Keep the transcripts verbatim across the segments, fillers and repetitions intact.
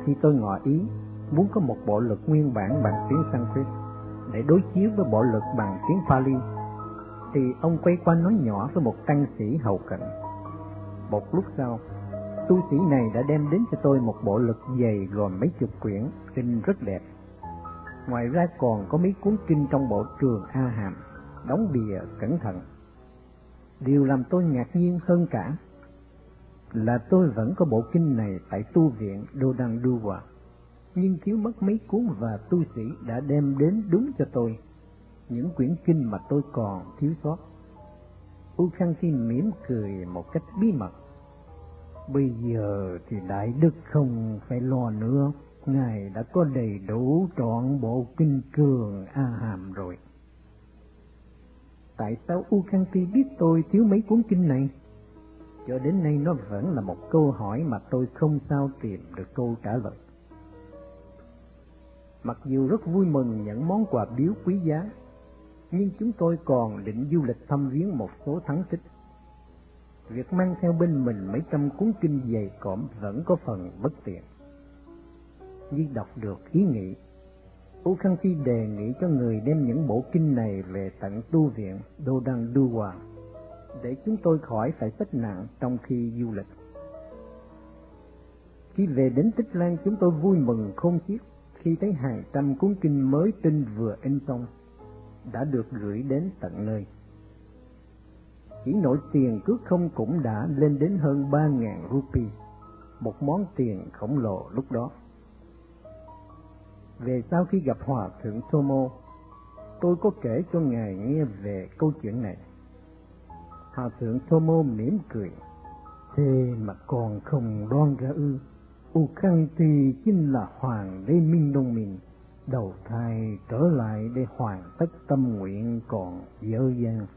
Khi tôi ngỏ ý muốn có một bộ luật nguyên bản bằng tiếng Sanskrit để đối chiếu với bộ luật bằng tiếng Pali, thì ông quay qua nói nhỏ với một tăng sĩ hầu cận. Một lúc sau, tu sĩ này đã đem đến cho tôi một bộ luật dày gồm mấy chục quyển, kinh rất đẹp. Ngoài ra còn có mấy cuốn kinh trong bộ Trường A Hàm, đóng bìa cẩn thận. Điều làm tôi ngạc nhiên hơn cả là tôi vẫn có bộ kinh này tại tu viện Dodanduwa, nhưng thiếu mất mấy cuốn và tu sĩ đã đem đến đúng cho tôi những quyển kinh mà tôi còn thiếu sót. U Khang Thi mỉm cười một cách bí mật. Bây giờ thì Đại Đức không phải lo nữa, Ngài đã có đầy đủ trọn bộ kinh Trường A Hàm rồi. Tại sao U Khang Thi biết tôi thiếu mấy cuốn kinh này? Cho đến nay nó vẫn là một câu hỏi mà tôi không sao tìm được câu trả lời. Mặc dù rất vui mừng nhận món quà biếu quý giá, nhưng chúng tôi còn định du lịch thăm viếng một số thắng tích. Việc mang theo bên mình mấy trăm cuốn kinh dày cộm vẫn có phần bất tiện. Như đọc được ý nghĩ, U Khang Thi đề nghị cho người đem những bộ kinh này về tận tu viện Dodanduwa để chúng tôi khỏi phải xách nặng trong khi du lịch. Khi về đến Tích Lan, chúng tôi vui mừng khôn xiết khi thấy hàng trăm cuốn kinh mới tinh vừa in xong đã được gửi đến tận nơi. Chỉ nội tiền cước không cũng đã lên đến hơn ba ngàn rupee, một món tiền khổng lồ lúc đó. Về sau khi gặp Hòa Thượng Thomo, tôi có kể cho Ngài nghe về câu chuyện này. Hòa Thượng Thomo mỉm cười. Thế mà còn không đoan ra ư? U Khang Thi chính là Hoàng đế Minh Đông Minh, đầu thai trở lại để hoàn tất tâm nguyện còn dở dang.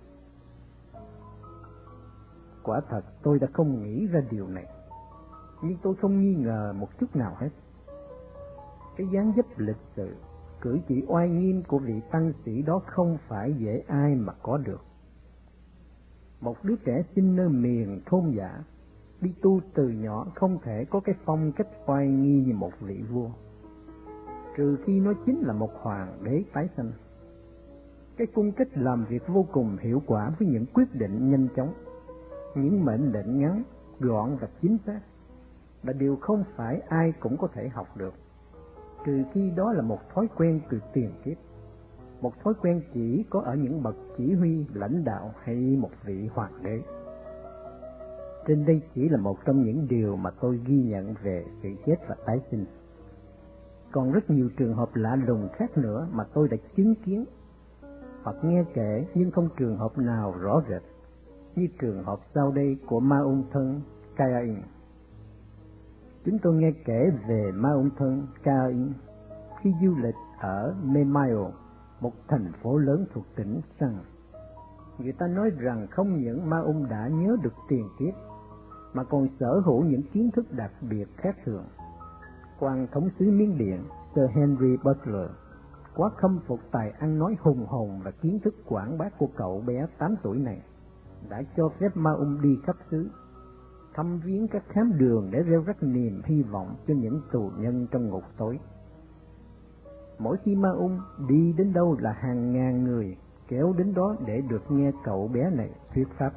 Quả thật tôi đã không nghĩ ra điều này, nhưng tôi không nghi ngờ một chút nào hết. Cái dáng dấp lịch sự, cử chỉ oai nghiêm của vị tăng sĩ đó không phải dễ ai mà có được. Một đứa trẻ sinh nơi miền thôn dã, đi tu từ nhỏ không thể có cái phong cách oai nghi như một vị vua, trừ khi nó chính là một hoàng đế tái sanh. Cái phong cách làm việc vô cùng hiệu quả với những quyết định nhanh chóng, những mệnh lệnh ngắn, gọn và chính xác là điều không phải ai cũng có thể học được, trừ khi đó là một thói quen từ tiền kiếp, một thói quen chỉ có ở những bậc chỉ huy, lãnh đạo hay một vị hoàng đế. Trên đây chỉ là một trong những điều mà tôi ghi nhận về sự chết và tái sinh. Còn rất nhiều trường hợp lạ lùng khác nữa mà tôi đã chứng kiến hoặc nghe kể nhưng không trường hợp nào rõ rệt, như trường hợp sau đây của Ma Ung Thân Kain. Chúng tôi nghe kể về Ma Ung Thân Kain khi du lịch ở Memayo, một thành phố lớn thuộc tỉnh Sang. Người ta nói rằng không những Ma Ung đã nhớ được tiền kiếp, mà còn sở hữu những kiến thức đặc biệt khác thường. Quan thống sứ Miến Điện Sir Henry Butler quá khâm phục tài ăn nói hùng hồn và kiến thức quảng bá của cậu bé tám tuổi này, đã cho phép Ma Ung đi khắp xứ, thăm viếng các khám đường để gieo rắc niềm hy vọng cho những tù nhân trong ngục tối. Mỗi khi Ma Ung đi đến đâu là hàng ngàn người kéo đến đó để được nghe cậu bé này thuyết pháp.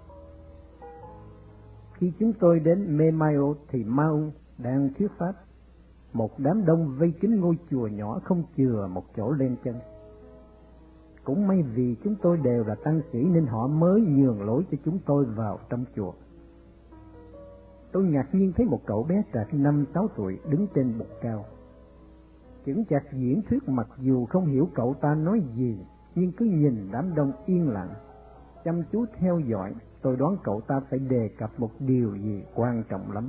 Khi chúng tôi đến Memayo thì Ma Ung đang thuyết pháp. Một đám đông vây kín ngôi chùa nhỏ không chừa một chỗ lên chân. Cũng may vì chúng tôi đều là tăng sĩ nên họ mới nhường lối cho chúng tôi vào trong chùa. Tôi ngạc nhiên thấy một cậu bé trạc năm sáu tuổi đứng trên bục cao, chững chạc diễn thuyết. Mặc dù không hiểu cậu ta nói gì, nhưng cứ nhìn đám đông yên lặng, chăm chú theo dõi. Tôi đoán cậu ta phải đề cập một điều gì quan trọng lắm.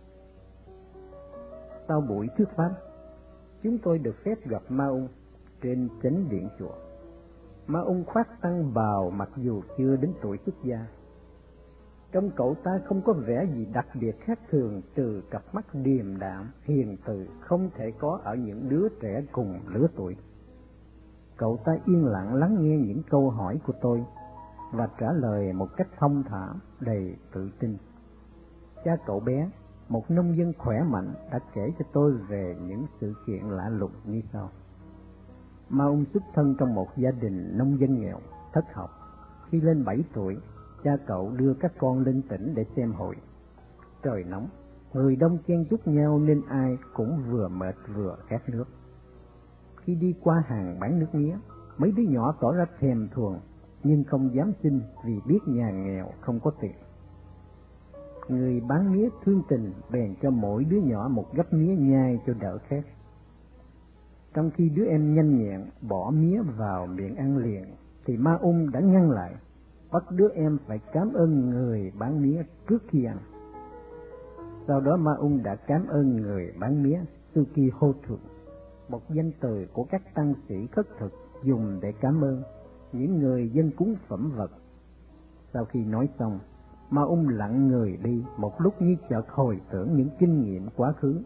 Sau buổi thuyết pháp, chúng tôi được phép gặp Ma Ung trên chánh điện chùa. Ma Ung khoác tăng bào mặc dù chưa đến tuổi xuất gia. Trong cậu ta không có vẻ gì đặc biệt khác thường, trừ cặp mắt điềm đạm, hiền từ không thể có ở những đứa trẻ cùng lứa tuổi. Cậu ta yên lặng lắng nghe những câu hỏi của tôi và trả lời một cách thông thả, đầy tự tin. Cha cậu bé, một nông dân khỏe mạnh, đã kể cho tôi về những sự kiện lạ lùng như sau. Maung xuất thân trong một gia đình nông dân nghèo, thất học. Khi lên bảy tuổi, cha cậu đưa các con lên tỉnh để xem hội. Trời nóng, người đông chen chúc nhau nên ai cũng vừa mệt vừa khát nước. Khi đi qua hàng bán nước mía, mấy đứa nhỏ tỏ ra thèm thuồng nhưng không dám xin vì biết nhà nghèo không có tiền. Người bán mía thương tình bèn cho mỗi đứa nhỏ một gắp mía nhai cho đỡ khát. Trong khi đứa em nhanh nhẹn bỏ mía vào miệng ăn liền, thì Maung đã ngăn lại, bắt đứa em phải cảm ơn người bán mía trước khi ăn. Sau đó Maung đã cảm ơn người bán mía Suki Hotu, một danh từ của các tăng sĩ khất thực dùng để cảm ơn những người dân cúng phẩm vật. Sau khi nói xong, Maung lặng người đi một lúc như chợt hồi tưởng những kinh nghiệm quá khứ.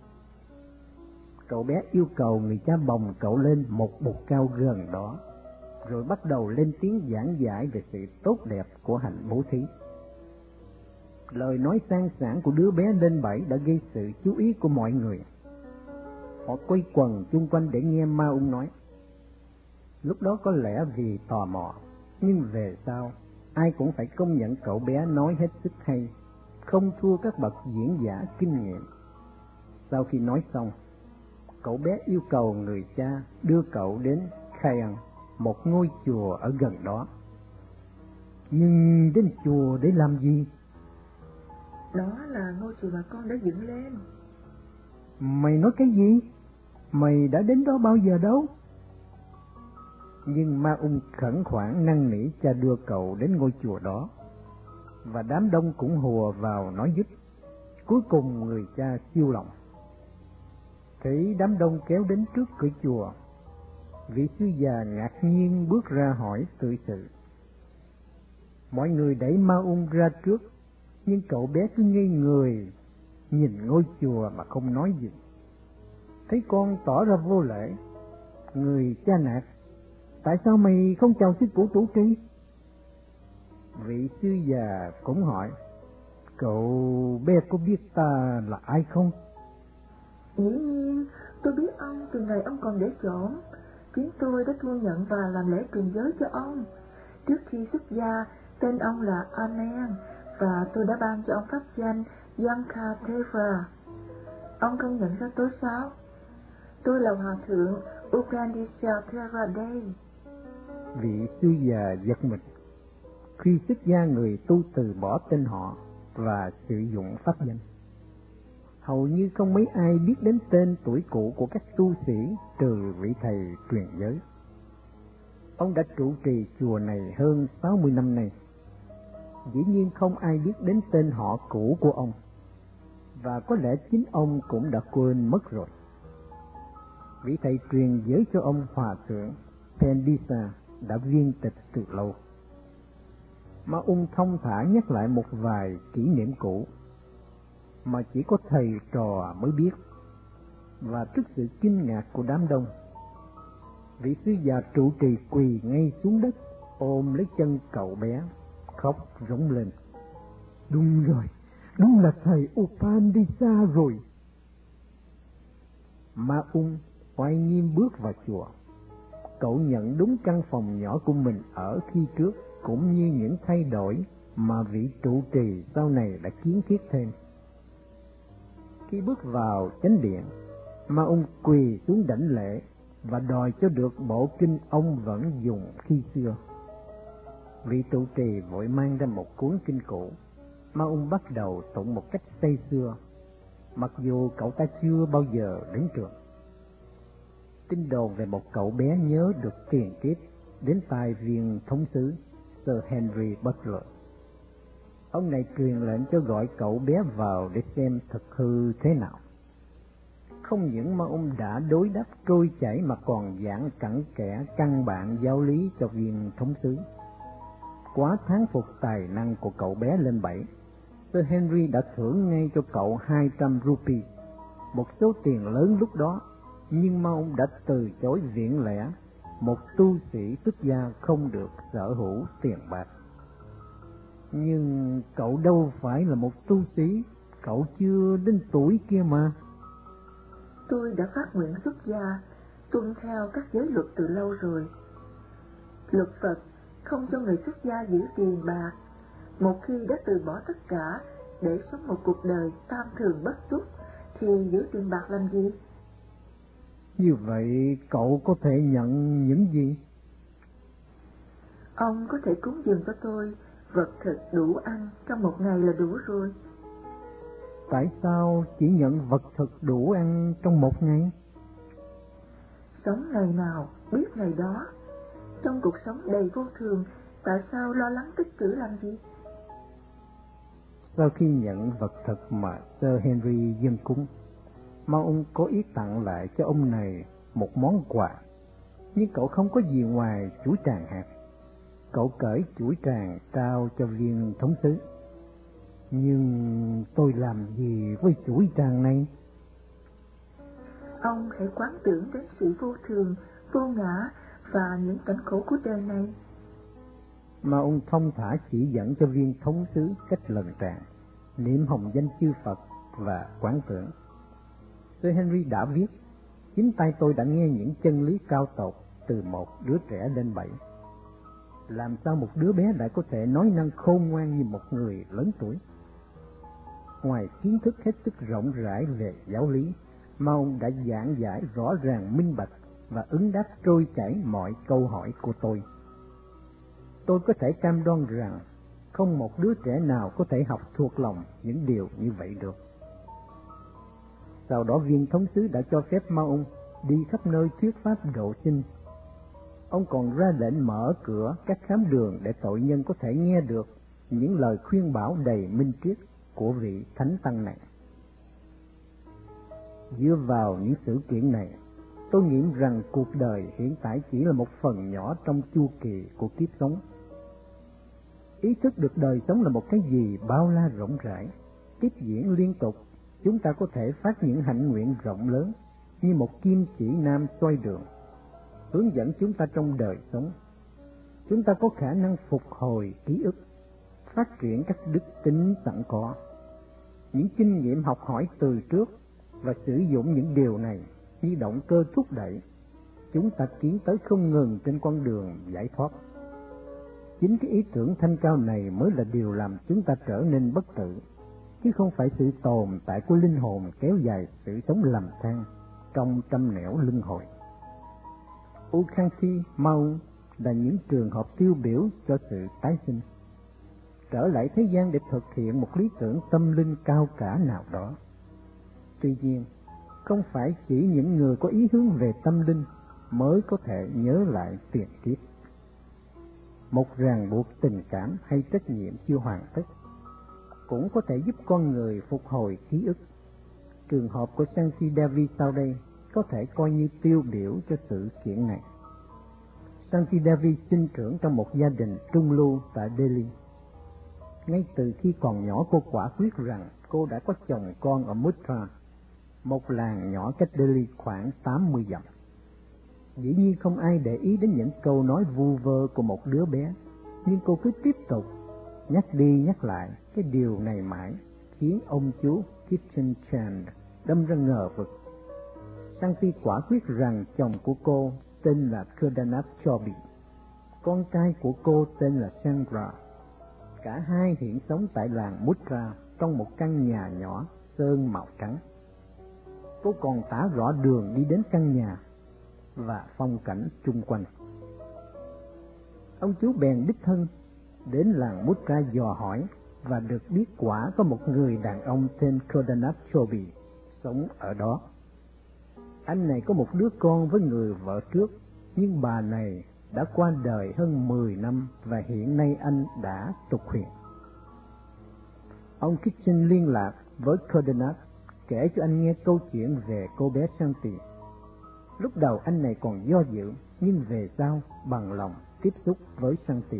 Cậu bé yêu cầu người cha bồng cậu lên một bục cao gần đó, rồi bắt đầu lên tiếng giảng giải về sự tốt đẹp của hạnh bố thí. Lời nói sang sảng của đứa bé lên bảy đã gây sự chú ý của mọi người. Họ quay quần chung quanh để nghe Maung nói. Lúc đó có lẽ vì tò mò, nhưng về sau ai cũng phải công nhận cậu bé nói hết sức hay, không thua các bậc diễn giả kinh nghiệm. Sau khi nói xong, cậu bé yêu cầu người cha đưa cậu đến Khayang, một ngôi chùa ở gần đó. Nhưng đến chùa để làm gì? Đó là ngôi chùa mà con đã dựng lên. Mày nói cái gì? Mày đã đến đó bao giờ đâu? Nhưng Maung khẩn khoản năn nỉ cha đưa cậu đến ngôi chùa đó, và đám đông cũng hùa vào nói giúp. Cuối cùng người cha siêu lòng. Thấy đám đông kéo đến trước cửa chùa, vị sư già ngạc nhiên bước ra hỏi tự sự. Mọi người đẩy Maung ra trước, nhưng cậu bé cứ ngây người nhìn ngôi chùa mà không nói gì. Thấy con tỏ ra vô lễ, người cha nạt: tại sao mày không chào sư phụ trụ trì? Vị sư già cũng hỏi: cậu bé có biết ta là ai không? Dĩ nhiên, tôi biết ông từ ngày ông còn để trốn. Chính tôi đã thu nhận và làm lễ truyền giới cho ông. Trước khi xuất gia, tên ông là Anand, và tôi đã ban cho ông pháp danh Yankateva. Ông không nhận ra tôi sao? Tôi là Hòa thượng Ugandisa Theraday. Vị sư già giật mình. Khi xuất gia, người tu từ bỏ tên họ và sử dụng pháp danh. Hầu như không mấy ai biết đến tên tuổi cụ của các tu sĩ trừ vị thầy truyền giới. Ông đã trụ trì chùa này hơn sáu mươi năm nay. Dĩ nhiên không ai biết đến tên họ cũ của ông, và có lẽ chính ông cũng đã quên mất rồi. Vị thầy truyền giới cho ông, Hòa thượng Pendisa, đã viên tịch từ lâu. Maung thông thả nhắc lại một vài kỷ niệm cũ mà chỉ có thầy trò mới biết, và trước sự kinh ngạc của đám đông, vị sư già trụ trì quỳ ngay xuống đất, ôm lấy chân cậu bé, khóc rống lên: đúng rồi, đúng là thầy Upandisa rồi. Maung oai nghiêm bước vào chùa. Cậu nhận đúng căn phòng nhỏ của mình ở khi trước, cũng như những thay đổi mà vị trụ trì sau này đã kiến thiết thêm. Khi bước vào chánh điện, Maung quỳ xuống đảnh lễ và đòi cho được bộ kinh ông vẫn dùng khi xưa. Vị trụ trì vội mang ra một cuốn kinh cũ. Maung bắt đầu tụng một cách Tây xưa, mặc dù cậu ta chưa bao giờ đến trường. Tin đồn về một cậu bé nhớ được tiền kiếp đến tai viên thống sứ Sir Henry Butler. Ông này truyền lệnh cho gọi cậu bé vào để xem thực hư thế nào. Không những mà ông đã đối đáp trôi chảy mà còn giảng cặn kẽ căn bản giáo lý cho viên thống sứ. Quá thán phục tài năng của cậu bé lên bảy, Sir Henry đã thưởng ngay cho cậu hai trăm rupee, một số tiền lớn lúc đó, nhưng mà ông đã từ chối viện lẽ một tu sĩ xuất gia không được sở hữu tiền bạc. Nhưng cậu đâu phải là một tu sĩ, Cậu chưa đến tuổi kia mà. Tôi đã phát nguyện xuất gia, tuân theo các giới luật từ lâu rồi. Luật Phật không cho người xuất gia giữ tiền bạc, một khi đã từ bỏ tất cả để sống một cuộc đời tam thường bất túc thì giữ tiền bạc làm gì? Như vậy cậu có thể nhận những gì? Ông có thể cúng dường cho tôi vật thực đủ ăn trong một ngày là đủ rồi. Tại sao chỉ nhận vật thực đủ ăn trong một ngày? Sống ngày nào biết ngày đó. Trong cuộc sống đầy vô thường, tại sao lo lắng tích trữ làm gì? Sau khi nhận vật thực mà Sir Henry dâng cúng, Mao Ung có ý tặng lại cho ông này một món quà, nhưng cậu không có gì ngoài chuỗi tràng hạt. Cậu cởi chuỗi tràng trao cho viên thống sứ. Nhưng tôi làm gì với chuỗi tràng này? Ông hãy quán tưởng đến sự vô thường, vô ngã và những cảnh khổ của đời này. Mao Ung thông thả chỉ dẫn cho viên thống sứ cách lần tràng, niệm hồng danh chư Phật và quán tưởng. Sir Henry đã viết, chính tay tôi đã nghe những chân lý cao tột từ một đứa trẻ đến bảy. Làm sao một đứa bé lại có thể nói năng khôn ngoan như một người lớn tuổi? Ngoài kiến thức hết sức rộng rãi về giáo lý, Mao Ung đã giảng giải rõ ràng minh bạch và ứng đáp trôi chảy mọi câu hỏi của tôi. Tôi có thể cam đoan rằng không một đứa trẻ nào có thể học thuộc lòng những điều như vậy được. Sau đó viên thống sứ đã cho phép Mao Ung đi khắp nơi thuyết pháp độ sinh. Ông còn ra lệnh mở cửa các khám đường để tội nhân có thể nghe được những lời khuyên bảo đầy minh triết của vị thánh tăng này. Dựa vào những sự kiện này, tôi nghĩ rằng cuộc đời hiện tại chỉ là một phần nhỏ trong chu kỳ của kiếp sống. Ý thức được đời sống là một cái gì bao la rộng rãi, tiếp diễn liên tục, chúng ta có thể phát những hạnh nguyện rộng lớn như một kim chỉ nam xoay đường, hướng dẫn chúng ta trong đời sống. Chúng ta có khả năng phục hồi ký ức, phát triển các đức tính sẵn có, những kinh nghiệm học hỏi từ trước và sử dụng những điều này như động cơ thúc đẩy chúng ta tiến tới không ngừng trên con đường giải thoát. Chính cái ý tưởng thanh cao này mới là điều làm chúng ta trở nên bất tử, chứ không phải sự tồn tại của linh hồn kéo dài sự sống lầm than trong trăm nẻo luân hồi. Ukhanti, Mao là những trường hợp tiêu biểu cho sự tái sinh, trở lại thế gian để thực hiện một lý tưởng tâm linh cao cả nào đó. Tuy nhiên, không phải chỉ những người có ý hướng về tâm linh mới có thể nhớ lại tiền kiếp. Một ràng buộc tình cảm hay trách nhiệm chưa hoàn tất cũng có thể giúp con người phục hồi ký ức. Trường hợp của Shanti Devi sau đây có thể coi như tiêu biểu cho sự kiện này. Shanti Devi sinh trưởng trong một gia đình trung lưu tại Delhi. Ngay từ khi còn nhỏ, cô quả quyết rằng cô đã có chồng con ở Mutra, một làng nhỏ cách Delhi khoảng tám mươi dặm. Dĩ nhiên không ai để ý đến những câu nói vu vơ của một đứa bé, nhưng cô cứ tiếp tục nhắc đi nhắc lại cái điều này mãi, khiến ông chú Kitchen Chand đâm ra ngờ vực. Shanti quả quyết rằng chồng của cô tên là Khodanath Chobi, con trai của cô tên là Chandra. Cả hai hiện sống tại làng Mutra trong một căn nhà nhỏ sơn màu trắng. Cô còn tả rõ đường đi đến căn nhà và phong cảnh chung quanh. Ông chú bèn đích thân đến làng Mutra dò hỏi và được biết quả có một người đàn ông tên Khodanath Chobi sống ở đó. Anh này có một đứa con với người vợ trước, nhưng bà này đã qua đời hơn mười năm và hiện nay anh đã tục huyền. Ông Kitchen liên lạc với Khodanath, kể cho anh nghe câu chuyện về cô bé Shanti. Lúc đầu anh này còn do dự, nhưng về sau bằng lòng tiếp xúc với Shanti.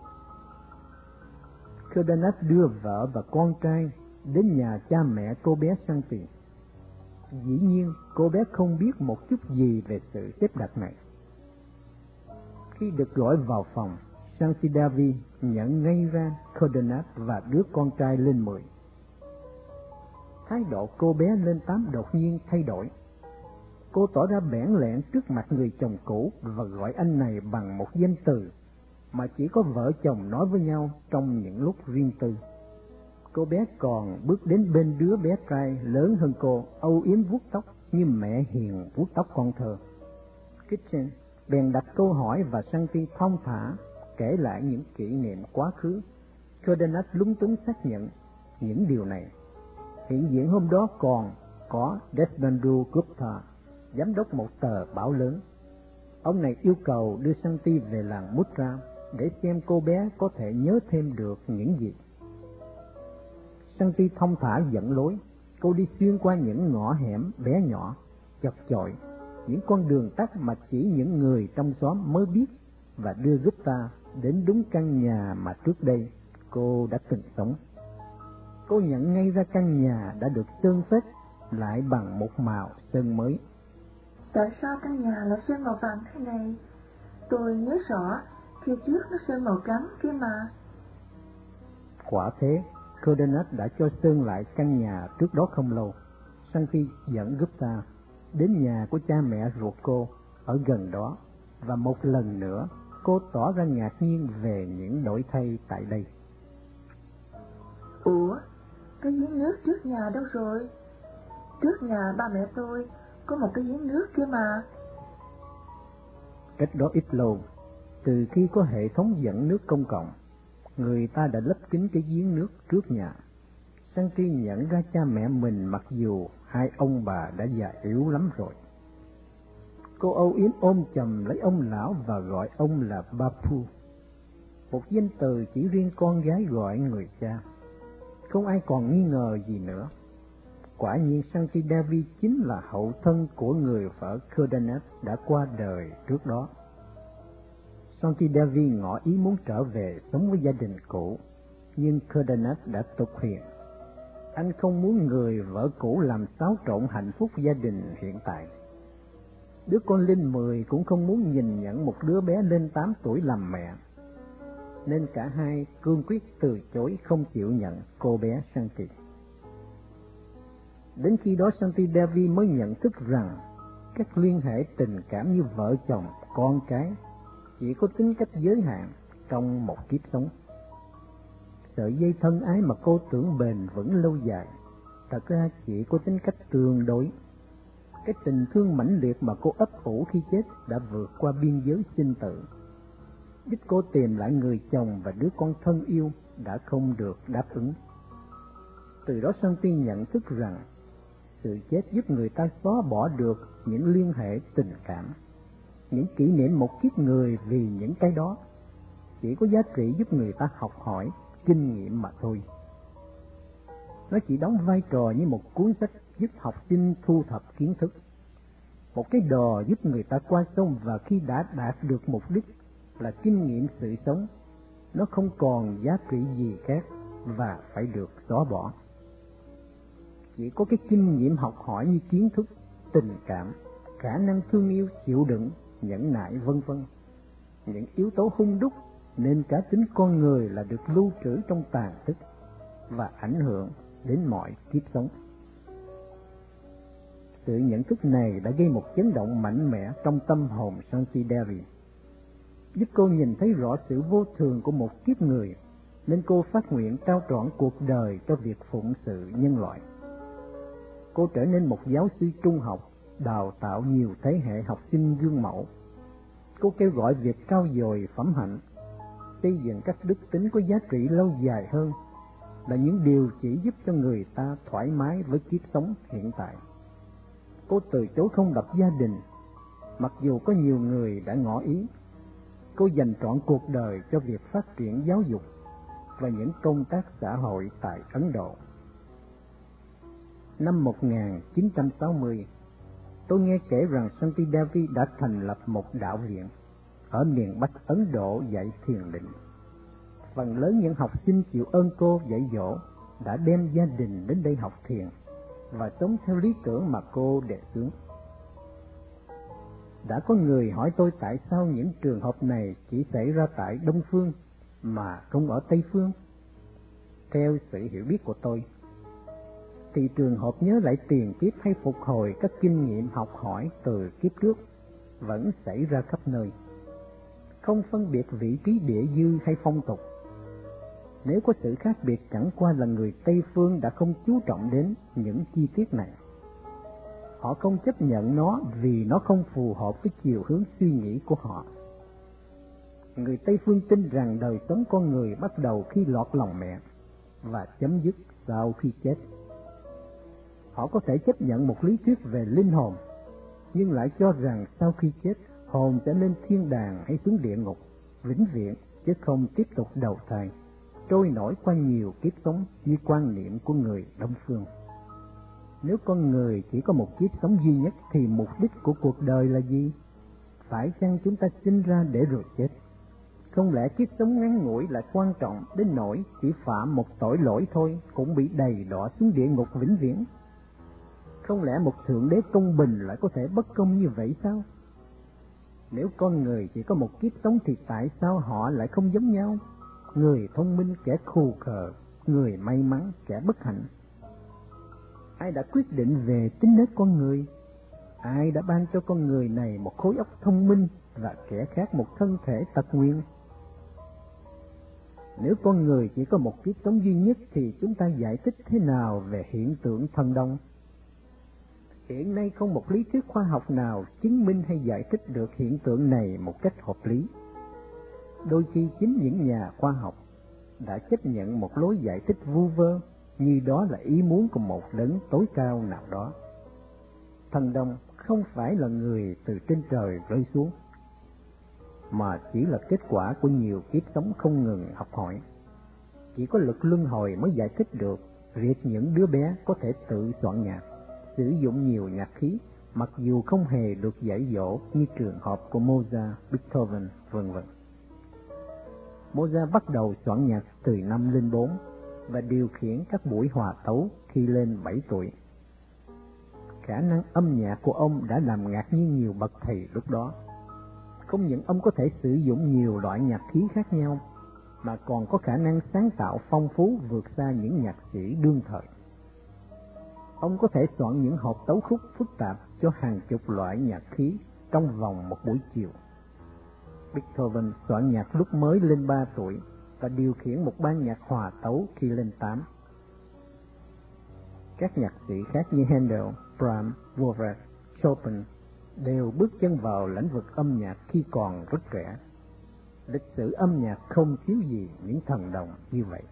Khodanath đưa vợ và con trai đến nhà cha mẹ cô bé Shanti. Dĩ nhiên cô bé không biết một chút gì về sự xếp đặt này. Khi được gọi vào phòng, Shanti Devi nhận ngay ra Khodanath và đứa con trai lên mười. Thái độ cô bé lên tám đột nhiên thay đổi. Cô tỏ ra bẽn lẽn trước mặt người chồng cũ và gọi anh này bằng một danh từ mà chỉ có vợ chồng nói với nhau trong những lúc riêng tư. Cô bé còn bước đến bên đứa bé trai lớn hơn cô, âu yếm vuốt tóc như mẹ hiền vuốt tóc con thơ. Kitchen bèn đặt câu hỏi và Santi thong thả kể lại những kỷ niệm quá khứ. Codenus lúng túng xác nhận những điều này. Hiện diện hôm đó còn có Desmondru Gupta, giám đốc một tờ báo lớn. Ông này yêu cầu đưa Santi về làng Mutra để xem cô bé có thể nhớ thêm được những gì. Santi thông thả dẫn lối. Cô đi xuyên qua những ngõ hẻm bé nhỏ, chật chội, những con đường tắt mà chỉ những người trong xóm mới biết, và đưa Gupta đến đúng căn nhà mà trước đây cô đã từng sống. Cô nhận ngay ra căn nhà đã được sơn phết lại bằng một màu sơn mới. Tại sao căn nhà lại sơn màu vàng thế này? Tôi nhớ rõ khi trước nó sơn màu trắng kia mà. Quả thế, Codenus đã cho sơn lại căn nhà trước đó không lâu. Santi dẫn Gupta đến nhà của cha mẹ ruột cô ở gần đó, và một lần nữa cô tỏ ra ngạc nhiên về những đổi thay tại đây. Ủa, cái giếng nước trước nhà đâu rồi? Trước nhà ba mẹ tôi có một cái giếng nước kia mà. Cách đó ít lâu, từ khi có hệ thống dẫn nước công cộng, người ta đã lấp kín cái giếng nước trước nhà. Santi nhận ra cha mẹ mình mặc dù hai ông bà đã già yếu lắm rồi. Cô âu yếm ôm chầm lấy ông lão và gọi ông là Bapu, một danh từ chỉ riêng con gái gọi người cha. Không ai còn nghi ngờ gì nữa. Quả nhiên Santi Davi chính là hậu thân của người vợ Codenus đã qua đời trước đó. Santi Davi ngỏ ý muốn trở về sống với gia đình cũ, nhưng Codenus đã tục huyền. Anh không muốn người vợ cũ làm xáo trộn hạnh phúc gia đình hiện tại. Đứa con lên mười cũng không muốn nhìn nhận một đứa bé lên tám tuổi làm mẹ, nên cả hai cương quyết từ chối không chịu nhận cô bé Santi. Đến khi đó Santi Davi mới nhận thức rằng các liên hệ tình cảm như vợ chồng, con cái chỉ có tính cách giới hạn trong một kiếp sống. Sợi dây thân ái mà cô tưởng bền vững lâu dài, thật ra chỉ có tính cách tương đối. Cái tình thương mãnh liệt mà cô ấp ủ khi chết đã vượt qua biên giới sinh tử, giúp cô tìm lại người chồng và đứa con thân yêu đã không được đáp ứng. Từ đó Santi nhận thức rằng sự chết giúp người ta xóa bỏ được những liên hệ tình cảm, những kỷ niệm một kiếp người, vì những cái đó chỉ có giá trị giúp người ta học hỏi, kinh nghiệm mà thôi. Nó chỉ đóng vai trò như một cuốn sách giúp học sinh thu thập kiến thức, một cái đò giúp người ta qua sông, và khi đã đạt được mục đích là kinh nghiệm sự sống, nó không còn giá trị gì khác và phải được xóa bỏ. Chỉ có cái kinh nghiệm học hỏi như kiến thức, tình cảm, khả năng thương yêu, chịu đựng, nhẫn nại vân vân, những yếu tố hung đúc nên cá tính con người là được lưu trữ trong tàn thức và ảnh hưởng đến mọi kiếp sống. Sự nhận thức này đã gây một chấn động mạnh mẽ trong tâm hồn Santi Davi, giúp cô nhìn thấy rõ sự vô thường của một kiếp người, nên cô phát nguyện trao trọn cuộc đời cho việc phụng sự nhân loại. Cô trở nên một giáo sư trung học, đào tạo nhiều thế hệ học sinh gương mẫu. Cô kêu gọi việc trau dồi phẩm hạnh, xây dựng các đức tính có giá trị lâu dài hơn, là những điều chỉ giúp cho người ta thoải mái với kiếp sống hiện tại. Cô từ chối không lập gia đình, mặc dù có nhiều người đã ngỏ ý. Cô dành trọn cuộc đời cho việc phát triển giáo dục và những công tác xã hội tại Ấn Độ. Năm một nghìn chín trăm sáu mươi, tôi nghe kể rằng Santi Davi đã thành lập một đạo viện ở miền Bắc Ấn Độ dạy thiền định. Phần lớn những học sinh chịu ơn cô dạy dỗ đã đem gia đình đến đây học thiền và sống theo lý tưởng mà cô đề xướng. Đã có người hỏi tôi tại sao những trường hợp này chỉ xảy ra tại Đông Phương mà không ở Tây Phương. Theo sự hiểu biết của tôi, thì trường hợp nhớ lại tiền kiếp hay phục hồi các kinh nghiệm học hỏi từ kiếp trước vẫn xảy ra khắp nơi, không phân biệt vị trí địa dư hay phong tục. Nếu có sự khác biệt, chẳng qua là người Tây phương đã không chú trọng đến những chi tiết này. Họ không chấp nhận nó vì nó không phù hợp với chiều hướng suy nghĩ của họ. Người Tây phương tin rằng đời sống con người bắt đầu khi lọt lòng mẹ và chấm dứt sau khi chết. Họ có thể chấp nhận một lý thuyết về linh hồn, nhưng lại cho rằng sau khi chết, hồn sẽ lên thiên đàng hay xuống địa ngục vĩnh viễn, chứ không tiếp tục đầu thai, trôi nổi qua nhiều kiếp sống như quan niệm của người Đông phương. Nếu con người chỉ có một kiếp sống duy nhất thì mục đích của cuộc đời là gì? Phải chăng chúng ta sinh ra để rồi chết? Không lẽ kiếp sống ngắn ngủi lại quan trọng đến nỗi chỉ phạm một tội lỗi thôi cũng bị đầy đọa xuống địa ngục vĩnh viễn? Không lẽ một thượng đế công bình lại có thể bất công như vậy sao? Nếu con người chỉ có một kiếp sống thì tại sao họ lại không giống nhau? Người thông minh kẻ khù khờ, người may mắn kẻ bất hạnh. Ai đã quyết định về tính nết con người? Ai đã ban cho con người này một khối óc thông minh và kẻ khác một thân thể tật nguyền? Nếu con người chỉ có một kiếp sống duy nhất thì chúng ta giải thích thế nào về hiện tượng thần đồng? Hiện nay không một lý thuyết khoa học nào chứng minh hay giải thích được hiện tượng này một cách hợp lý. Đôi khi chính những nhà khoa học đã chấp nhận một lối giải thích vu vơ như đó là ý muốn của một đấng tối cao nào đó. Thần đồng không phải là người từ trên trời rơi xuống, mà chỉ là kết quả của nhiều kiếp sống không ngừng học hỏi. Chỉ có lực luân hồi mới giải thích được việc những đứa bé có thể tự soạn nhạc, sử dụng nhiều nhạc khí, mặc dù không hề được dạy dỗ như trường hợp của Mozart, Beethoven, vân vân. Mozart bắt đầu soạn nhạc từ năm lên bốn và điều khiển các buổi hòa tấu khi lên bảy tuổi. Khả năng âm nhạc của ông đã làm ngạc nhiên nhiều bậc thầy lúc đó. Không những ông có thể sử dụng nhiều loại nhạc khí khác nhau, mà còn có khả năng sáng tạo phong phú vượt xa những nhạc sĩ đương thời. Ông có thể soạn những hợp tấu khúc phức tạp cho hàng chục loại nhạc khí trong vòng một buổi chiều. Beethoven soạn nhạc lúc mới lên ba tuổi và điều khiển một ban nhạc hòa tấu khi lên tám. Các nhạc sĩ khác như Handel, Brahms, Wagner, Chopin đều bước chân vào lĩnh vực âm nhạc khi còn rất trẻ. Lịch sử âm nhạc không thiếu gì những thần đồng như vậy.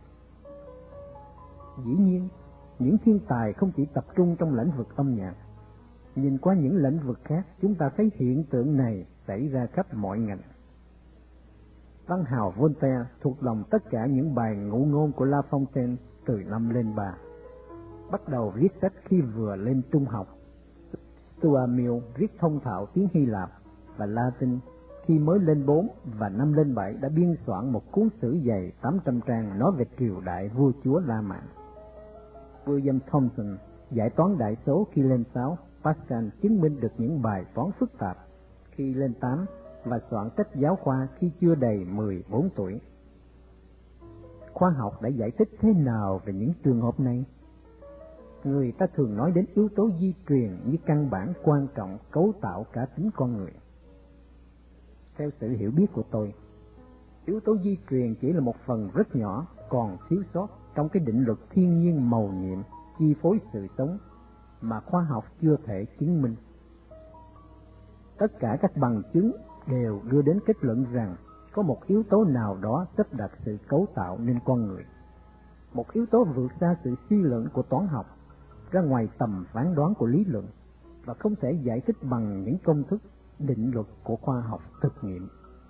Dĩ nhiên, những thiên tài không chỉ tập trung trong lĩnh vực âm nhạc. Nhìn qua những lĩnh vực khác, chúng ta thấy hiện tượng này xảy ra khắp mọi ngành. Văn hào Voltaire thuộc lòng tất cả những bài ngụ ngôn của La Fontaine từ năm lên ba. Bắt đầu viết sách khi vừa lên trung học. Stuart Mill viết thông thạo tiếng Hy Lạp và Latin khi mới lên bốn, và năm lên bảy đã biên soạn một cuốn sử dày tám trăm trang nói về triều đại vua chúa La Mã. William Thomson giải toán đại số khi lên sáu, Pascal chứng minh được những bài toán phức tạp khi lên tám và soạn sách giáo khoa khi chưa đầy mười bốn tuổi. Khoa học đã giải thích thế nào về những trường hợp này? Người ta thường nói đến yếu tố di truyền như căn bản quan trọng cấu tạo cả tính con người. Theo sự hiểu biết của tôi, yếu tố di truyền chỉ là một phần rất nhỏ còn thiếu sót trong cái định luật thiên nhiên mầu nhiệm chi phối sự sống mà khoa học chưa thể chứng minh. Tất cả các bằng chứng đều đưa đến kết luận rằng có một yếu tố nào đó sắp đặt sự cấu tạo nên con người. Một yếu tố vượt xa sự suy luận của toán học, ra ngoài tầm phán đoán của lý luận và không thể giải thích bằng những công thức định luật của khoa học thực nghiệm.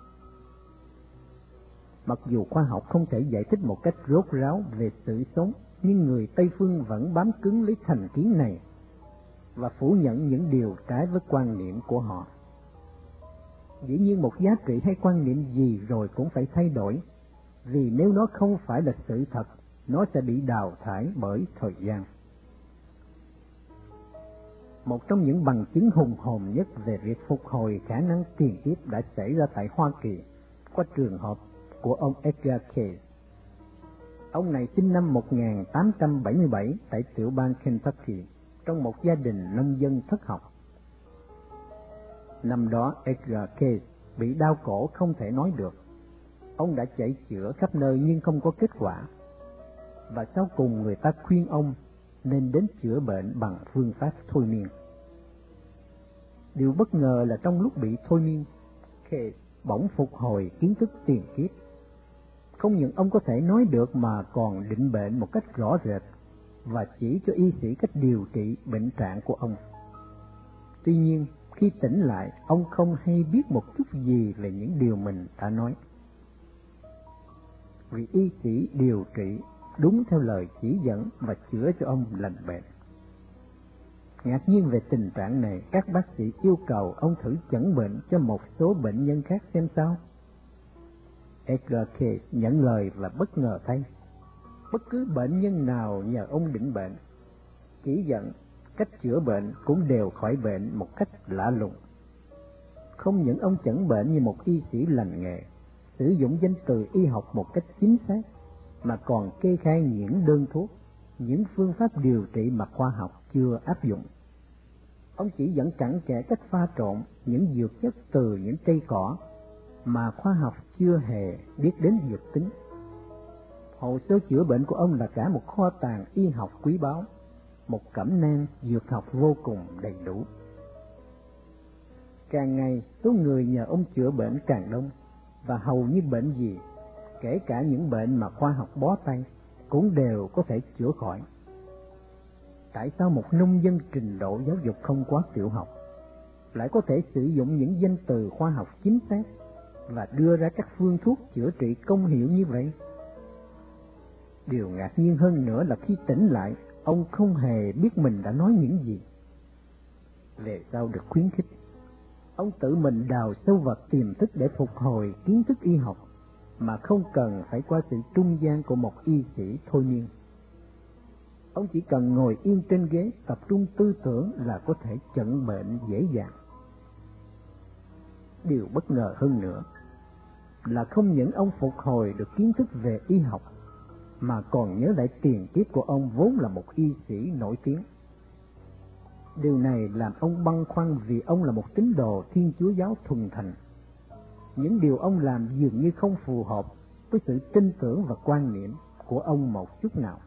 Mặc dù khoa học không thể giải thích một cách rốt ráo về sự sống, nhưng người Tây phương vẫn bám cứng lấy thành kiến này và phủ nhận những điều trái với quan niệm của họ. Dĩ nhiên một giá trị hay quan niệm gì rồi cũng phải thay đổi, vì nếu nó không phải là sự thật, nó sẽ bị đào thải bởi thời gian. Một trong những bằng chứng hùng hồn nhất về việc phục hồi khả năng tiền kiếp đã xảy ra tại Hoa Kỳ qua trường hợp của ông Edgar Cayce. Ông này sinh năm một nghìn tám trăm bảy mươi bảy tại tiểu bang Kentucky, trong một gia đình nông dân thất học. Năm đó Edgar Cayce bị đau cổ không thể nói được. Ông đã chạy chữa khắp nơi nhưng không có kết quả. Và sau cùng người ta khuyên ông nên đến chữa bệnh bằng phương pháp thôi miên. Điều bất ngờ là trong lúc bị thôi miên, Cayce bỗng phục hồi kiến thức tiền kiếp. Không những ông có thể nói được mà còn định bệnh một cách rõ rệt và chỉ cho y sĩ cách điều trị bệnh trạng của ông. Tuy nhiên, khi tỉnh lại, ông không hay biết một chút gì về những điều mình đã nói. Vì y sĩ điều trị đúng theo lời chỉ dẫn và chữa cho ông lành bệnh. Ngạc nhiên về tình trạng này, các bác sĩ yêu cầu ông thử chẩn bệnh cho một số bệnh nhân khác xem sao. Edgar Cayce nhận lời và bất ngờ thay, bất cứ bệnh nhân nào nhờ ông định bệnh, chỉ dẫn, cách chữa bệnh cũng đều khỏi bệnh một cách lạ lùng. Không những ông chẩn bệnh như một y sĩ lành nghề, sử dụng danh từ y học một cách chính xác, mà còn kê khai những đơn thuốc, những phương pháp điều trị mà khoa học chưa áp dụng. Ông chỉ dẫn cặn kẽ cách pha trộn những dược chất từ những cây cỏ mà khoa học chưa hề biết đến dược tính. Hồ sơ chữa bệnh của ông là cả một kho tàng y học quý báu, một cẩm nang dược học vô cùng đầy đủ. Càng ngày, số người nhờ ông chữa bệnh càng đông, và hầu như bệnh gì, kể cả những bệnh mà khoa học bó tay, cũng đều có thể chữa khỏi. Tại sao một nông dân trình độ giáo dục không quá tiểu học lại có thể sử dụng những danh từ khoa học chính xác và đưa ra các phương thuốc chữa trị công hiệu như vậy? Điều ngạc nhiên hơn nữa là khi tỉnh lại, ông không hề biết mình đã nói những gì. Về sau được khuyến khích, ông tự mình đào sâu vào tiềm thức để phục hồi kiến thức y học, mà không cần phải qua sự trung gian của một y sĩ thôi miên. Ông chỉ cần ngồi yên trên ghế, tập trung tư tưởng là có thể chẩn bệnh dễ dàng. Điều bất ngờ hơn nữa là không những ông phục hồi được kiến thức về y học, mà còn nhớ lại tiền kiếp của ông vốn là một y sĩ nổi tiếng. Điều này làm ông băn khoăn vì ông là một tín đồ Thiên Chúa giáo thuần thành. Những điều ông làm dường như không phù hợp với sự tin tưởng và quan niệm của ông một chút nào.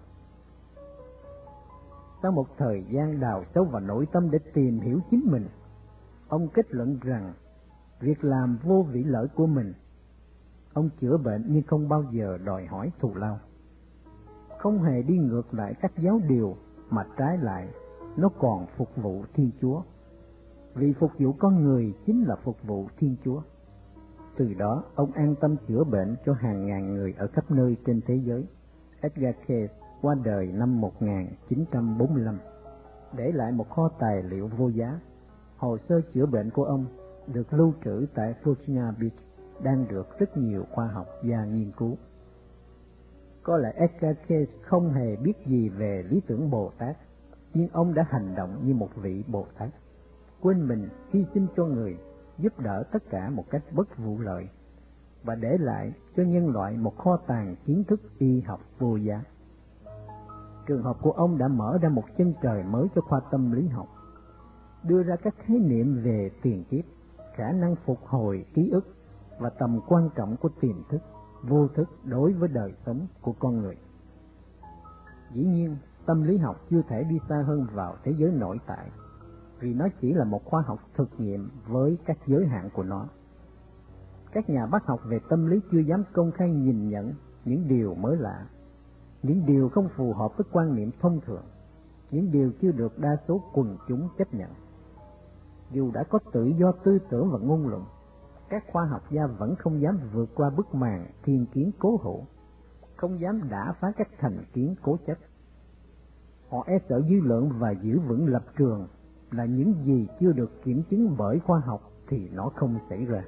Sau một thời gian đào sâu vào nội tâm để tìm hiểu chính mình, ông kết luận rằng việc làm vô vĩ lợi của mình. Ông chữa bệnh nhưng không bao giờ đòi hỏi thù lao, không hề đi ngược lại các giáo điều, mà trái lại nó còn phục vụ Thiên Chúa. Vì phục vụ con người chính là phục vụ Thiên Chúa. Từ đó ông an tâm chữa bệnh cho hàng ngàn người ở khắp nơi trên thế giới. Edgar Cayce qua đời năm một nghìn chín trăm bốn mươi lăm, để lại một kho tài liệu vô giá. Hồ sơ chữa bệnh của ông được lưu trữ tại Virginia Beach, đang được rất nhiều khoa học gia nghiên cứu. Có lẽ Edgar Cayce không hề biết gì về lý tưởng Bồ Tát, nhưng ông đã hành động như một vị Bồ Tát, quên mình hy sinh cho người, giúp đỡ tất cả một cách bất vụ lợi, và để lại cho nhân loại một kho tàng kiến thức y học vô giá. Trường hợp của ông đã mở ra một chân trời mới cho khoa tâm lý học, đưa ra các khái niệm về tiền kiếp, khả năng phục hồi ký ức và tầm quan trọng của tiềm thức, vô thức đối với đời sống của con người. Dĩ nhiên, tâm lý học chưa thể đi xa hơn vào thế giới nội tại, vì nó chỉ là một khoa học thực nghiệm với các giới hạn của nó. Các nhà bác học về tâm lý chưa dám công khai nhìn nhận những điều mới lạ, những điều không phù hợp với quan niệm thông thường, những điều chưa được đa số quần chúng chấp nhận. Dù đã có tự do tư tưởng và ngôn luận, các khoa học gia vẫn không dám vượt qua bức màn thiên kiến cố hữu, không dám đả phá các thành kiến cố chấp. Họ e sợ dư luận và giữ vững lập trường là những gì chưa được kiểm chứng bởi khoa học thì nó không xảy ra.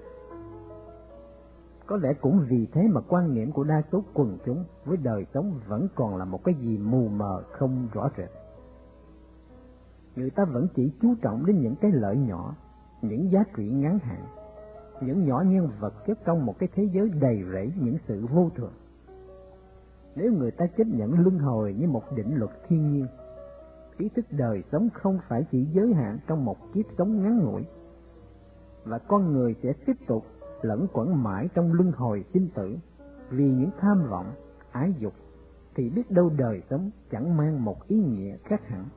Có lẽ cũng vì thế mà quan niệm của đa số quần chúng với đời sống vẫn còn là một cái gì mù mờ không rõ rệt. Người ta vẫn chỉ chú trọng đến những cái lợi nhỏ, những giá trị ngắn hạn, những nhỏ nhân vật chất trong một cái thế giới đầy rẫy những sự vô thường. Nếu người ta chấp nhận luân hồi như một định luật thiên nhiên, ý thức đời sống không phải chỉ giới hạn trong một kiếp sống ngắn ngủi, và con người sẽ tiếp tục lẫn quẩn mãi trong luân hồi sinh tử vì những tham vọng, ái dục, thì biết đâu đời sống chẳng mang một ý nghĩa khác hẳn.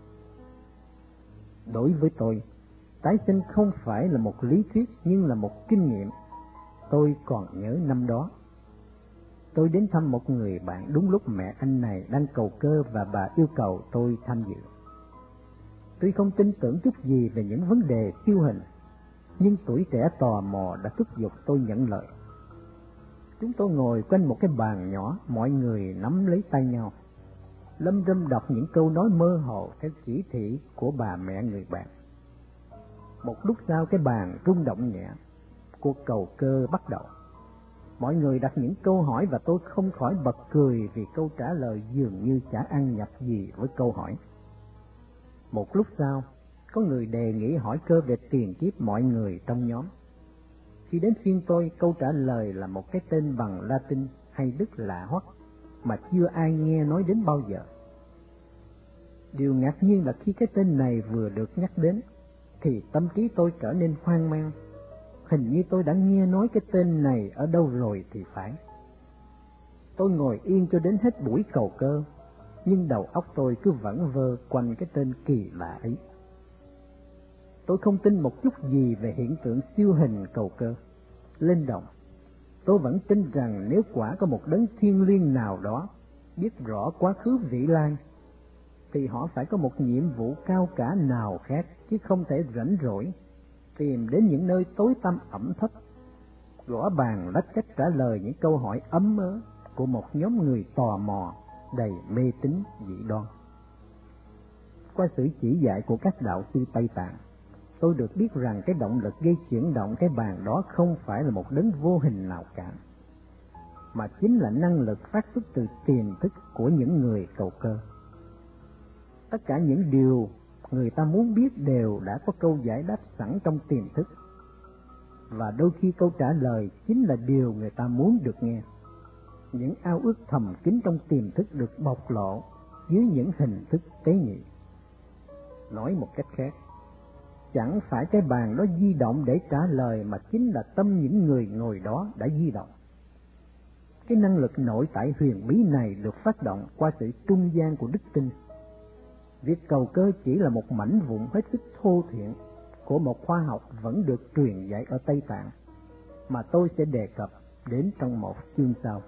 Đối với tôi, tái sinh không phải là một lý thuyết nhưng là một kinh nghiệm. Tôi còn nhớ năm đó, tôi đến thăm một người bạn đúng lúc mẹ anh này đang cầu cơ và bà yêu cầu tôi tham dự. Tuy không tin tưởng chút gì về những vấn đề siêu hình, nhưng tuổi trẻ tò mò đã thúc giục tôi nhận lời. Chúng tôi ngồi quanh một cái bàn nhỏ, mọi người nắm lấy tay nhau, lâm râm đọc những câu nói mơ hồ theo chỉ thị của bà mẹ người bạn. Một lúc sau cái bàn rung động nhẹ, cuộc cầu cơ bắt đầu. Mọi người đặt những câu hỏi và tôi không khỏi bật cười vì câu trả lời dường như chả ăn nhập gì với câu hỏi. Một lúc sau, có người đề nghị hỏi cơ về tiền kiếp mọi người trong nhóm. Khi đến phiên tôi, câu trả lời là một cái tên bằng Latin hay Đức lạ hoắc mà chưa ai nghe nói đến bao giờ. Điều ngạc nhiên là khi cái tên này vừa được nhắc đến, thì tâm trí tôi trở nên hoang mang. Hình như tôi đã nghe nói cái tên này ở đâu rồi thì phải. Tôi ngồi yên cho đến hết buổi cầu cơ, nhưng đầu óc tôi cứ vẩn vơ quanh cái tên kỳ lạ ấy. Tôi không tin một chút gì về hiện tượng siêu hình cầu cơ, lên đồng. Tôi vẫn tin rằng nếu quả có một đấng thiêng liêng nào đó biết rõ quá khứ vĩ lai, thì họ phải có một nhiệm vụ cao cả nào khác, chứ không thể rảnh rỗi tìm đến những nơi tối tăm ẩm thấp, gõ bàn lách cách trả lời những câu hỏi ấm ớ của một nhóm người tò mò đầy mê tín dị đoan. Qua sự chỉ dạy của các đạo sư Tây Tạng, tôi được biết rằng cái động lực gây chuyển động cái bàn đó không phải là một đấng vô hình nào cả, mà chính là năng lực phát xuất từ tiềm thức của những người cầu cơ. Tất cả những điều người ta muốn biết đều đã có câu giải đáp sẵn trong tiềm thức, và đôi khi câu trả lời chính là điều người ta muốn được nghe. Những ao ước thầm kín trong tiềm thức được bộc lộ dưới những hình thức tế nhị. Nói một cách khác, chẳng phải cái bàn đó di động để trả lời, mà chính là tâm những người ngồi đó đã di động. Cái năng lực nội tại huyền bí này được phát động qua sự trung gian của đức tin. Việc cầu cơ chỉ là một mảnh vụn hết sức thô thiển của một khoa học vẫn được truyền dạy ở Tây Tạng, mà tôi sẽ đề cập đến trong một chương sau.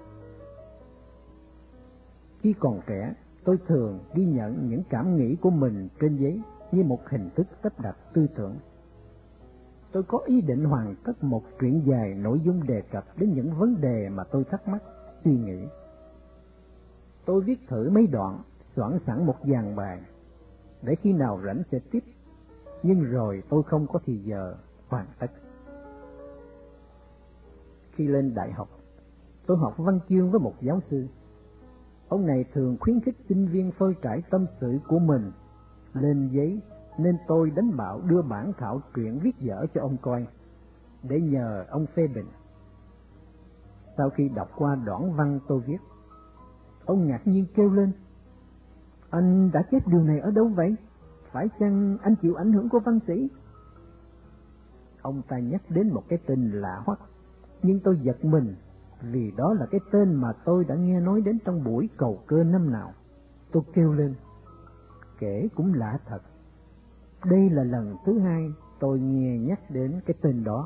Khi còn trẻ, tôi thường ghi nhận những cảm nghĩ của mình trên giấy như một hình thức sắp đặt tư tưởng. Tôi có ý định hoàn tất một truyện dài nội dung đề cập đến những vấn đề mà tôi thắc mắc, suy nghĩ. Tôi viết thử mấy đoạn, soạn sẵn một dàn bài, để khi nào rảnh sẽ tiếp, nhưng rồi tôi không có thì giờ hoàn tất. Khi lên đại học, tôi học văn chương với một giáo sư. Ông này thường khuyến khích sinh viên phơi trải tâm sự của mình lên giấy, nên tôi đánh bạo đưa bản thảo truyện viết dở cho ông coi, để nhờ ông phê bình. Sau khi đọc qua đoạn văn tôi viết, ông ngạc nhiên kêu lên: "Anh đã chép điều này ở đâu vậy? Phải chăng anh chịu ảnh hưởng của văn sĩ?" Ông ta nhắc đến một cái tên lạ hoắc, nhưng tôi giật mình vì đó là cái tên mà tôi đã nghe nói đến trong buổi cầu cơ năm nào. Tôi kêu lên: "Kể cũng lạ thật, đây là lần thứ hai tôi nghe nhắc đến cái tên đó."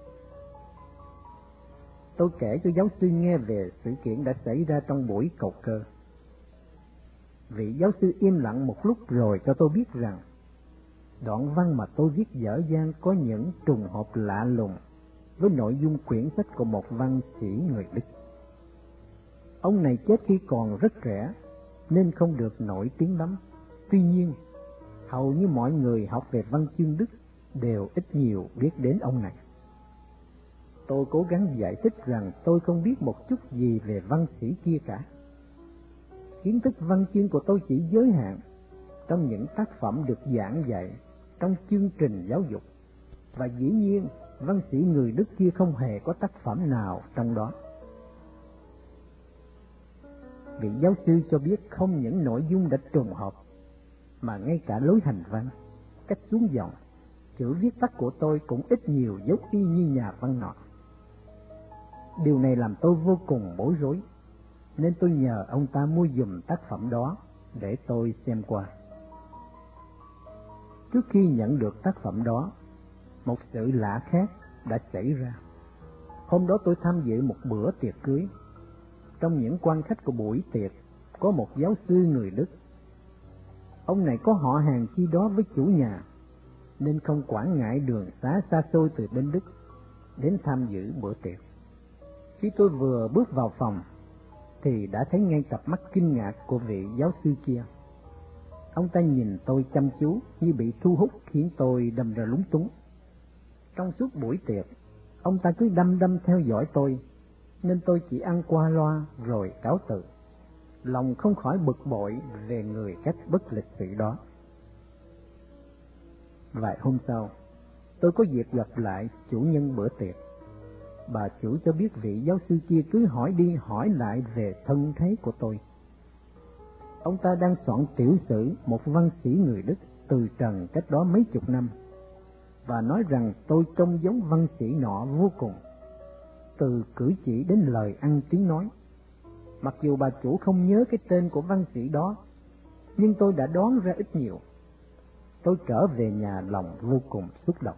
Tôi kể cho giáo sư nghe về sự kiện đã xảy ra trong buổi cầu cơ. Vị giáo sư im lặng một lúc rồi cho tôi biết rằng đoạn văn mà tôi viết dở dang có những trùng hợp lạ lùng với nội dung quyển sách của một văn sĩ người Đức. Ông này chết khi còn rất trẻ nên không được nổi tiếng lắm. Tuy nhiên, hầu như mọi người học về văn chương Đức đều ít nhiều biết đến ông này. Tôi cố gắng giải thích rằng tôi không biết một chút gì về văn sĩ kia cả. Kiến thức văn chương của tôi chỉ giới hạn trong những tác phẩm được giảng dạy trong chương trình giáo dục, và dĩ nhiên văn sĩ người Đức kia không hề có tác phẩm nào trong đó. vị giáo sư cho biết không những nội dung đã trùng hợp, mà ngay cả lối hành văn, cách xuống giọng, chữ viết tắt của tôi cũng ít nhiều giống y như nhà văn nọ. Điều này làm tôi vô cùng bối rối, nên tôi nhờ ông ta mua giùm tác phẩm đó để tôi xem qua. Trước khi nhận được tác phẩm đó, một sự lạ khác đã xảy ra. Hôm đó tôi tham dự một bữa tiệc cưới. Trong những quan khách của buổi tiệc có một giáo sư người Đức. Ông này có họ hàng chi đó với chủ nhà, nên không quản ngại đường xá xa xôi từ bên Đức đến tham dự bữa tiệc. Khi tôi vừa bước vào phòng thì đã thấy ngay cặp mắt kinh ngạc của vị giáo sư kia. Ông ta nhìn tôi chăm chú như bị thu hút, khiến tôi đâm ra lúng túng. Trong suốt buổi tiệc, ông ta cứ đăm đăm theo dõi tôi, nên tôi chỉ ăn qua loa rồi cáo từ. Lòng không khỏi bực bội về người cách bất lịch sự đó. Vài hôm sau, tôi có dịp gặp lại chủ nhân bữa tiệc. Bà chủ cho biết vị giáo sư kia cứ hỏi đi hỏi lại về thân thế của tôi. Ông ta đang soạn tiểu sử một văn sĩ người Đức từ trần cách đó mấy chục năm, và nói rằng tôi trông giống văn sĩ nọ vô cùng, từ cử chỉ đến lời ăn tiếng nói. Mặc dù bà chủ không nhớ cái tên của văn sĩ đó, nhưng tôi đã đoán ra ít nhiều. Tôi trở về nhà lòng vô cùng xúc động.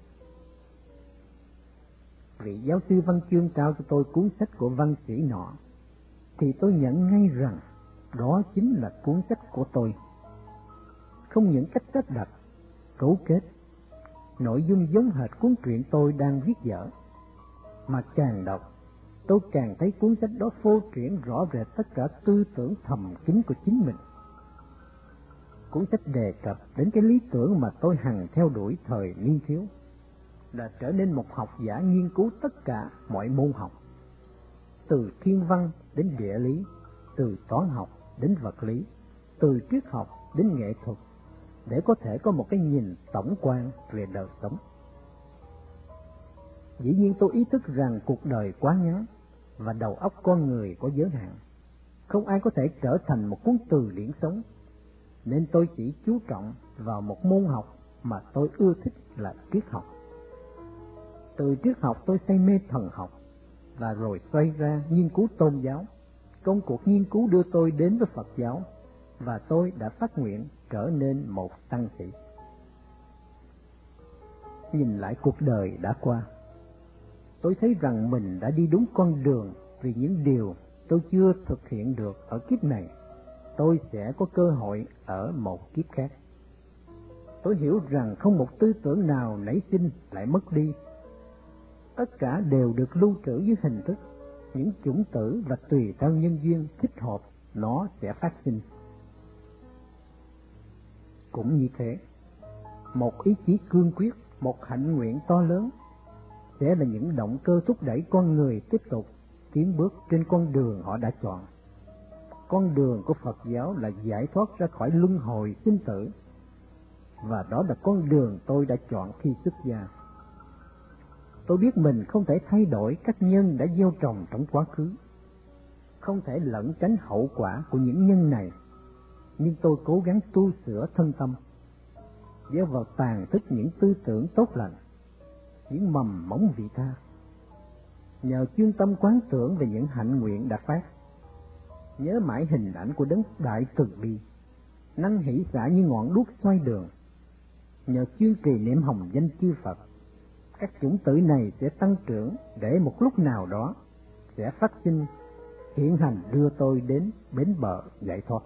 Vị giáo sư văn chương trao cho tôi cuốn sách của văn sĩ nọ, thì tôi nhận ngay rằng đó chính là cuốn sách của tôi. Không những cách sắp đặt, cấu kết, nội dung giống hệt cuốn truyện tôi đang viết dở, mà càng đọc, tôi càng thấy cuốn sách đó phô triển rõ rệt tất cả tư tưởng thầm kín của chính mình. Cuốn sách đề cập đến cái lý tưởng mà tôi hằng theo đuổi thời niên thiếu, là trở nên một học giả nghiên cứu tất cả mọi môn học, từ thiên văn đến địa lý, từ toán học đến vật lý, từ triết học đến nghệ thuật, để có thể có một cái nhìn tổng quan về đời sống. Dĩ nhiên tôi ý thức rằng cuộc đời quá ngắn và đầu óc con người có giới hạn, không ai có thể trở thành một cuốn từ điển sống, nên tôi chỉ chú trọng vào một môn học mà tôi ưa thích là triết học. Từ triết học tôi say mê thần học, và rồi xoay ra nghiên cứu tôn giáo. Công cuộc nghiên cứu đưa tôi đến với Phật giáo, và tôi đã phát nguyện trở nên một tăng sĩ. Nhìn lại cuộc đời đã qua, tôi thấy rằng mình đã đi đúng con đường, vì những điều tôi chưa thực hiện được ở kiếp này, tôi sẽ có cơ hội ở một kiếp khác. Tôi hiểu rằng không một tư tưởng nào nảy sinh lại mất đi. Tất cả đều được lưu trữ dưới hình thức những chủng tử, và tùy theo nhân duyên thích hợp nó sẽ phát sinh. Cũng như thế, một ý chí cương quyết, một hạnh nguyện to lớn sẽ là những động cơ thúc đẩy con người tiếp tục tiến bước trên con đường họ đã chọn. Con đường của Phật giáo là giải thoát ra khỏi luân hồi sinh tử, và đó là con đường tôi đã chọn khi xuất gia. Tôi biết mình không thể thay đổi các nhân đã gieo trồng trong quá khứ, không thể lẩn tránh hậu quả của những nhân này, nhưng tôi cố gắng tu sửa thân tâm, gieo vào tàn tích những tư tưởng tốt lành, những mầm mống vị tha. Nhờ chuyên tâm quán tưởng về những hạnh nguyện đã phát, nhớ mãi hình ảnh của đấng đại từ bi, năn hỷ xả như ngọn đuốc xoay đường. Nhờ chuyên trì niệm hồng danh chư Phật, các chủng tử này sẽ tăng trưởng, để một lúc nào đó sẽ phát sinh, hiện hành đưa tôi đến bến bờ giải thoát.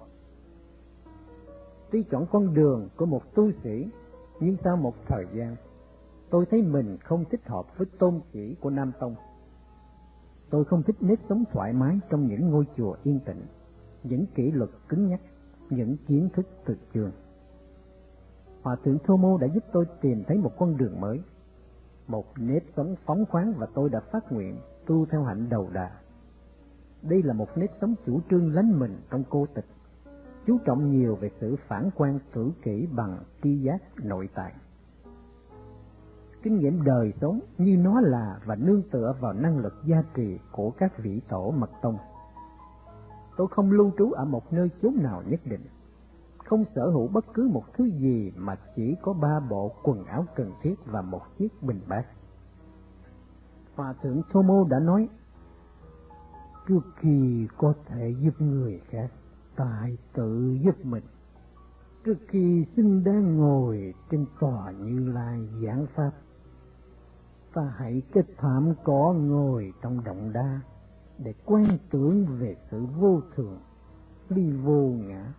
Tuy chọn con đường của một tu sĩ, nhưng sau một thời gian, tôi thấy mình không thích hợp với tôn chỉ của Nam Tông. Tôi không thích nếp sống thoải mái trong những ngôi chùa yên tĩnh, những kỷ luật cứng nhắc, những kiến thức thực trường. Hòa thượng Thomo đã giúp tôi tìm thấy một con đường mới, một nếp sống phóng khoáng, và tôi đã phát nguyện tu theo hạnh đầu đà. Đây là một nếp sống chủ trương lánh mình trong cô tịch, chú trọng nhiều về sự phản quan cử kỷ bằng tri giác nội tại. Kinh nghiệm đời sống như nó là và nương tựa vào năng lực gia trì của các vị tổ mật tông. Tôi không lưu trú ở một nơi chốn nào nhất định, không sở hữu bất cứ một thứ gì mà chỉ có ba bộ quần áo cần thiết và một chiếc bình bát. Hòa thượng Thomo đã nói, trước khi có thể giúp người khác, ta hãy tự giúp mình. Trước khi xứng đáng ngồi trên tòa Như Lai giảng pháp, ta hãy kết thảm cỏ ngồi trong động đá để quan tưởng về sự vô thường, ly vô ngã.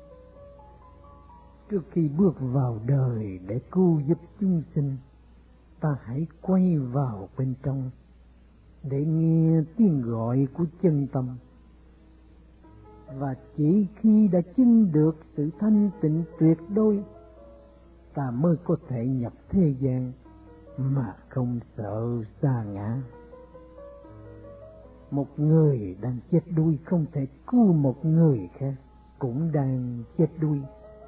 Trước khi bước vào đời để cứu giúp chúng sinh, ta hãy quay vào bên trong để nghe tiếng gọi của chân tâm. Và chỉ khi đã chứng được sự thanh tịnh tuyệt đối, ta mới có thể nhập thế gian mà không sợ sa ngã. Một người đang chết đuối không thể cứu một người khác cũng đang chết đuối.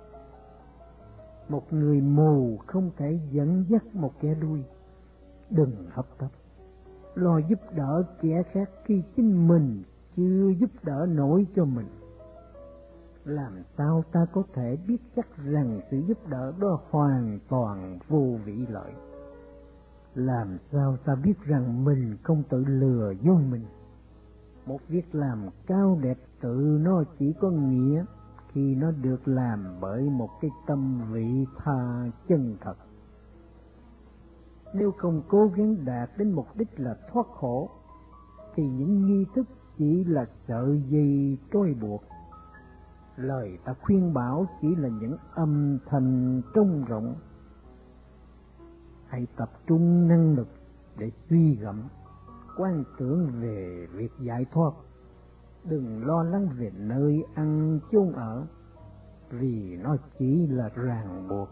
Một người mù không thể dẫn dắt một kẻ đuối. Đừng hấp tấp lo giúp đỡ kẻ khác khi chính mình chưa giúp đỡ nổi cho mình. Làm sao ta có thể biết chắc rằng sự giúp đỡ đó hoàn toàn vô vị lợi? Làm sao ta biết rằng mình không tự lừa dối mình? Một việc làm cao đẹp tự nó chỉ có nghĩa khi nó được làm bởi một cái tâm vị tha chân thật. Nếu không cố gắng đạt đến mục đích là thoát khổ, thì những nghi thức chỉ là sợi dây trói buộc. Lời ta khuyên bảo chỉ là những âm thanh trống rỗng. Hãy tập trung năng lực để suy gẫm, quan tưởng về việc giải thoát. Đừng lo lắng về nơi ăn chốn ở, vì nó chỉ là ràng buộc.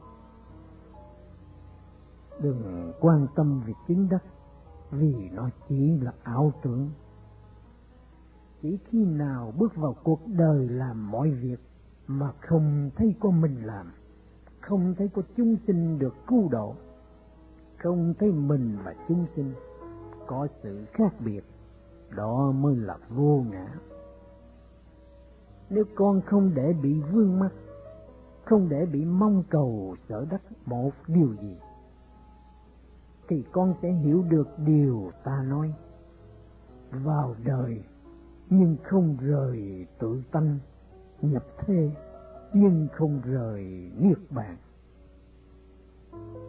Đừng quan tâm về chứng đắc, vì nó chỉ là ảo tưởng. Chỉ khi nào bước vào cuộc đời làm mọi việc mà không thấy có mình làm, không thấy có chúng sinh được cứu độ, không thấy mình và chúng sinh có sự khác biệt, đó mới là vô ngã. Nếu con không để bị vương mắc, không để bị mong cầu sở đắc một điều gì, thì con sẽ hiểu được điều ta nói. Vào đời nhưng không rời tự tánh, nhập thế nhưng không rời niết bàn.